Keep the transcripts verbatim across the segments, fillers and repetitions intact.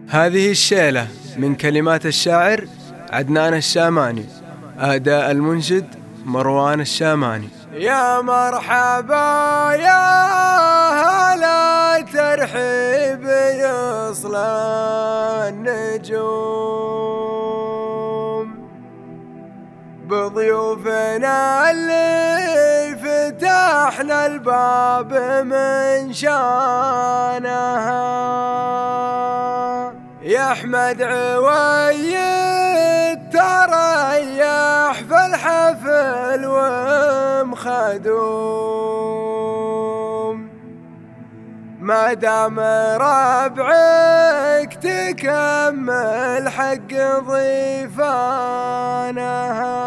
هذه الشيلة من كلمات الشاعر عدنان الشاماني، أداء المنشد مروان الشاماني. يا مرحبا يا هلا ترحيب يصل النجوم بضيوفنا اللي فتحنا الباب من شانها. يا أحمد عويد تريح في الحفل ومخدوم، ما دام ربعك تكمل حق ضيفانها.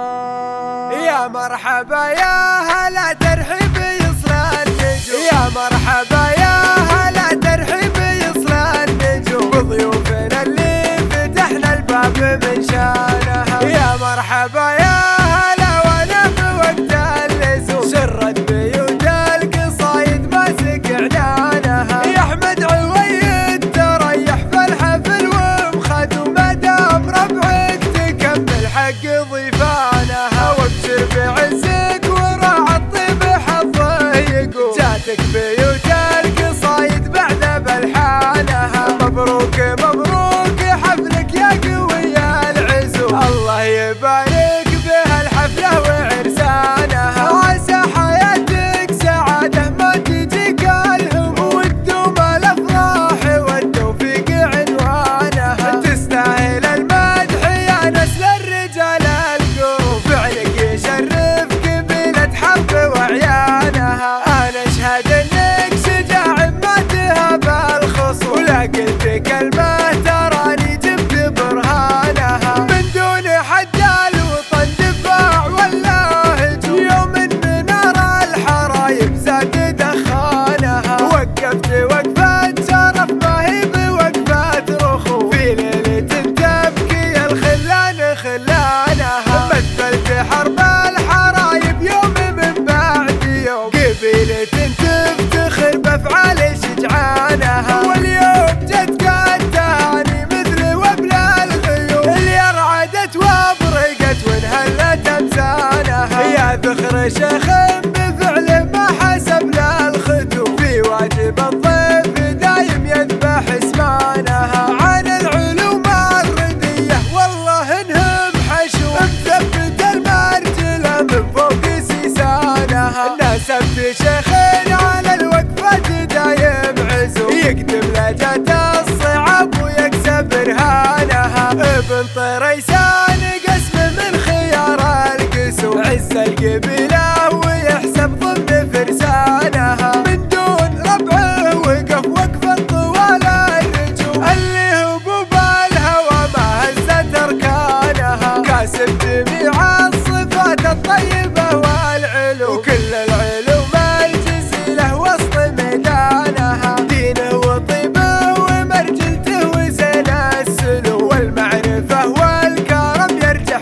يا مرحبا يا هلا ترحيب يصل النجوم، يا مرحبا يا هلا ترحيب يصل النجوم بضيوفنا اللي فتحنا الباب من شانها. يا مرحبا يا هلا وانا بوقت اللزوم سرت بيوت القصايد ماسك اعلانها. يا احمد عويد تريح في الحفل ومخدوم، ما دام ربعك تكمل حق ضيفانها. وابشر بعزك وراعى الطيب حظه يقوم، جاتك بيوت القصايد بعد بلحانها. مبروك مبروك حفلك يا قوي العزوم، الله يبارك بها الحفلة وعرسانها. عسى حياتك سعادة ما تجيك الهموم، وتدوم الافراح والتوفيق عنوانها. تستاهل المدح يا نسل الرجال القوم، فعلك يشرف قبيلة حرب وعيانها. انا اشهد انك شجاع ما تهاب الخصوم، ولا قلت كلمة تراني جبت برهانها. من دون حد الوطن دفاع ولا هجوم، يوم من نار الحرايب زاد دخانها. وقفت وقفة شرف ما هي بوقفة رخو، في ليلة تبكي الخلان خلانها. مثلت حرب الحرايب يوم من بعد يوم، قبيلة تفتخر بافعال شجعانها. واليوم جتك التهاني مثل وبلا الغيوم، اللي رعدت وابرقت وانهلت امسانها. يا ذخر شيخ بفعله ما حسب له الختوم، في واجب الضيف دايم يذبح اسمانها. عن العلوم الردية والله انهم حشوم، مثبت المرجلة من فوق سيسانها. ناسبت شيخين على الوقفة دايم عزوم، يقدم لجات الصعب ويكسب رهانها. ابن طريسان قسم من خيار القسوم، عز القبيلة ويحسب ضمن فرسانها. من دون ربعه وقف وقفة طوال الرجوم، اللي هبوب الهوى ما هزت اركانها. كاسب جميع الصفات الطيبة والعلوم، وكل العلوم الجزيلة وسط ميدانها. دينه وطيبه ومرجلته وزين السلوك، والمعرفة والكرم يرجح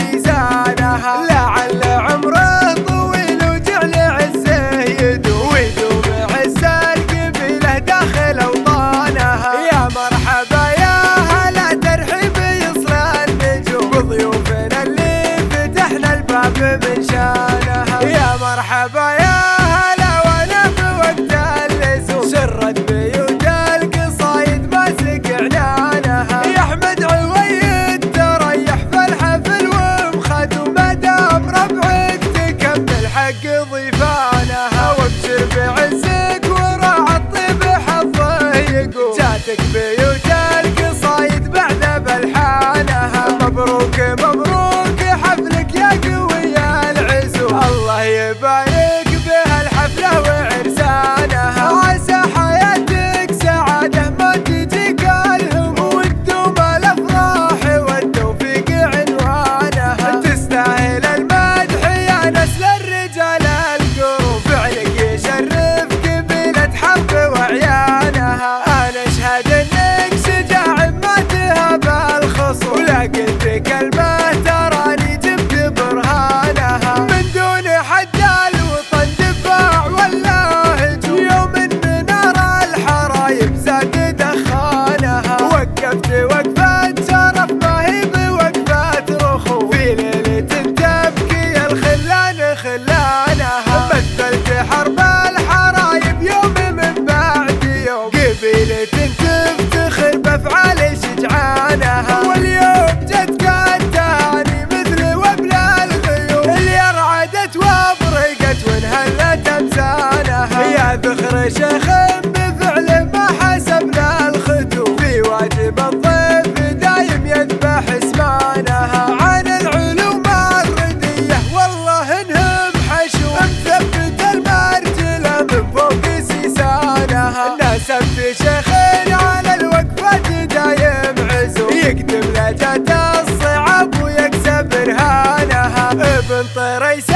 بميزانها. لعل عمره طويل وجعل عزه يدوم، ويدوم عز القبيلة داخل اوطانها. يا مرحبا يا هلا ترحيب يصل النجوم بضيوفنا اللي فتحنا الباب من شانها. يا مرحبا يا هلا وانا بوقت اللزوم سرت بيوت القصايد ماسك اعلانها. يا احمد عويد تريح في الحفل ومخدوم، ما دام ربعك تكمل حق ضيفانها. وابشر بعزك وراعى الطيب حظه يقوم، جاتك بيوت القصايد بعد بلحانها. مبروك مبروك حفلك يا قوي العزوم، الله يبارك بها الحفلة وعرسانها. عسى حياتك سعادة ما تجيك الهموم، وتدوم الافراح والتوفيق عنوانها. تستاهل المدح يا نسل الرجال القوم، فعلك يشرف قبيلة حرب وعيانها. انا اشهد انك شجاع ما تهاب الخصوم، ولا قلت كلمة تراني جبت برهانها. من دون حد الوطن دفاع ولا هجوم، يوم من نار الحرايب زاد دخانها. وقفت بأفعال شجعانها، واليوم جد كان تاني مثل وبل الغيوم اللي رعدت وابرقت وانهلت امسانها. يا ذخر شيخ بفعل ما حسبنا الختوم، في واجب الضيف دايم يذبح اسمانها. عن العلوم الردية والله انهم حشو، مثبت المرجلة من فوق سيسانها. نسبت شيخين على الوقفات دايم عزو، يقدم لجة الصعب ويكسب رهانها. ابن طريس